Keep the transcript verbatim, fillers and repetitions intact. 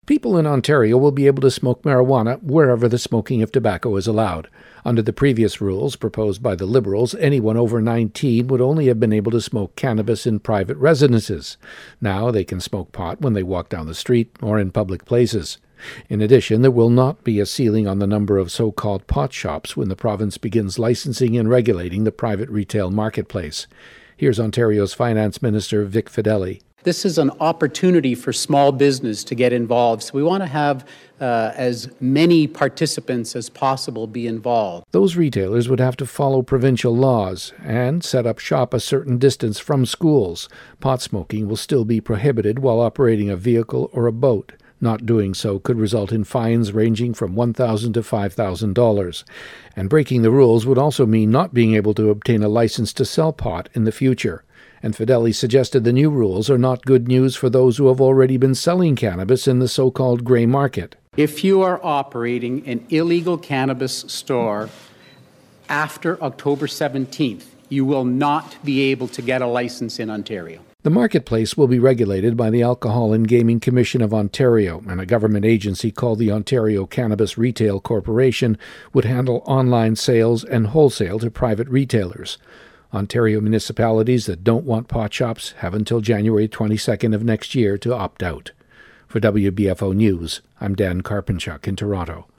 People in Ontario will be able to smoke marijuana wherever the smoking of tobacco is allowed. Under the previous rules proposed by the Liberals, anyone over nineteen would only have been able to smoke cannabis in private residences. Now they can smoke pot when they walk down the street or in public places. In addition, there will not be a ceiling on the number of so-called pot shops when the province begins licensing and regulating the private retail marketplace. Here's Ontario's Finance Minister Vic Fedeli. This is an opportunity for small business to get involved, so we want to have uh, as many participants as possible be involved. Those retailers would have to follow provincial laws and set up shop a certain distance from schools. Pot smoking will still be prohibited while operating a vehicle or a boat. Not doing so could result in fines ranging from one thousand dollars to five thousand dollars. And breaking the rules would also mean not being able to obtain a license to sell pot in the future. And Fedeli suggested the new rules are not good news for those who have already been selling cannabis in the so-called grey market. If you are operating an illegal cannabis store after October seventeenth, you will not be able to get a license in Ontario. The marketplace will be regulated by the Alcohol and Gaming Commission of Ontario, and a government agency called the Ontario Cannabis Retail Corporation would handle online sales and wholesale to private retailers. Ontario municipalities that don't want pot shops have until January twenty-second of next year to opt out. For W B F O News, I'm Dan Karpenchuk in Toronto.